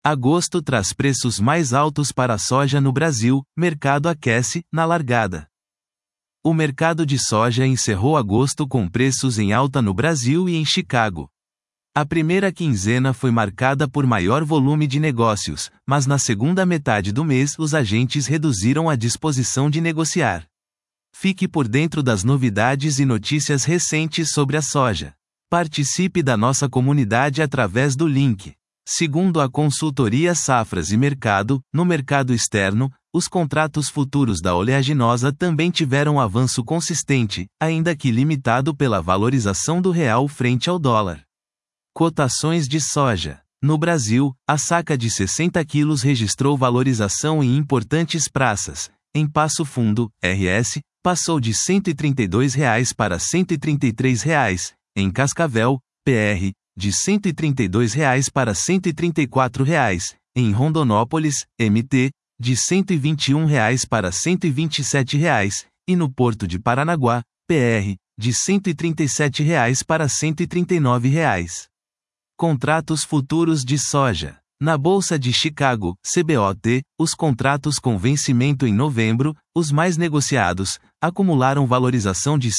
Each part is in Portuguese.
Agosto traz preços mais altos para a soja no Brasil, mercado aquece, na largada. O mercado de soja encerrou agosto com preços em alta no Brasil e em Chicago. A primeira quinzena foi marcada por maior volume de negócios, mas na segunda metade do mês os agentes reduziram a disposição de negociar. Fique por dentro das novidades e notícias recentes sobre a soja. Participe da nossa comunidade através do link. Segundo a consultoria Safras e Mercado, no mercado externo, os contratos futuros da oleaginosa também tiveram avanço consistente, ainda que limitado pela valorização do real frente ao dólar. Cotações de soja. No Brasil, a saca de 60 quilos registrou valorização em importantes praças. Em Passo Fundo, RS, passou de R$ 132 para R$ 133. Em Cascavel, PR, de R$ 132 para R$ 134. Em Rondonópolis, MT, de R$ 121 para R$ 127. E no Porto de Paranaguá, PR, de R$ 137 para R$ 139. Contratos futuros de soja. Na Bolsa de Chicago, CBOT, os contratos com vencimento em novembro, os mais negociados, acumularam valorização de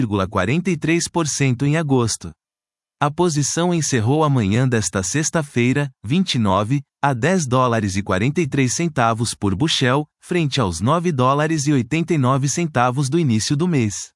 5,43% em agosto. A posição encerrou amanhã desta sexta-feira, 29, a $10,43 por bushel, frente aos $9,89 do início do mês.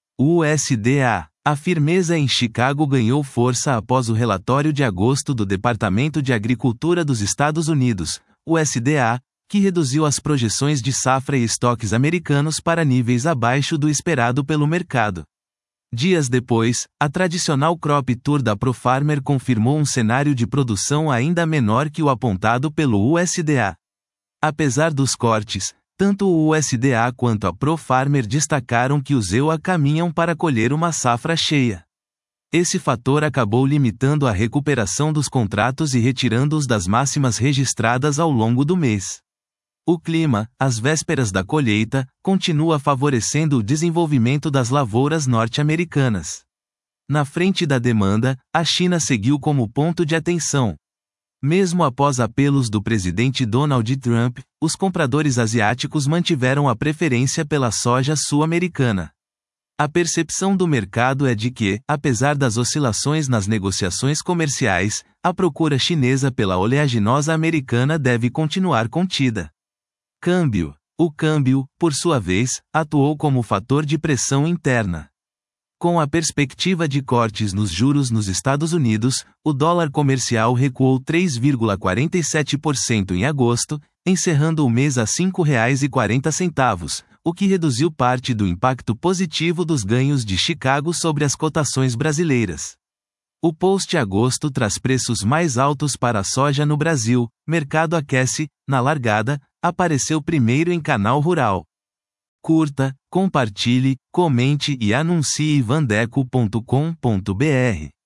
USDA. A firmeza em Chicago ganhou força após o relatório de agosto do Departamento de Agricultura dos Estados Unidos, USDA, que reduziu as projeções de safra e estoques americanos para níveis abaixo do esperado pelo mercado. Dias depois, a tradicional Crop Tour da ProFarmer confirmou um cenário de produção ainda menor que o apontado pelo USDA. Apesar dos cortes, tanto o USDA quanto a ProFarmer destacaram que os EUA caminham para colher uma safra cheia. Esse fator acabou limitando a recuperação dos contratos e retirando-os das máximas registradas ao longo do mês. O clima, às vésperas da colheita, continua favorecendo o desenvolvimento das lavouras norte-americanas. Na frente da demanda, a China seguiu como ponto de atenção. Mesmo após apelos do presidente Donald Trump, os compradores asiáticos mantiveram a preferência pela soja sul-americana. A percepção do mercado é de que, apesar das oscilações nas negociações comerciais, a procura chinesa pela oleaginosa americana deve continuar contida. Câmbio. O câmbio, por sua vez, atuou como fator de pressão interna. Com a perspectiva de cortes nos juros nos Estados Unidos, o dólar comercial recuou 3,47% em agosto, encerrando o mês a R$ 5,40, o que reduziu parte do impacto positivo dos ganhos de Chicago sobre as cotações brasileiras. O post-agosto traz preços mais altos para a soja no Brasil, mercado aquece, na largada, apareceu primeiro em Canal Rural. Curta, compartilhe, comente e anuncie vandeco.com.br.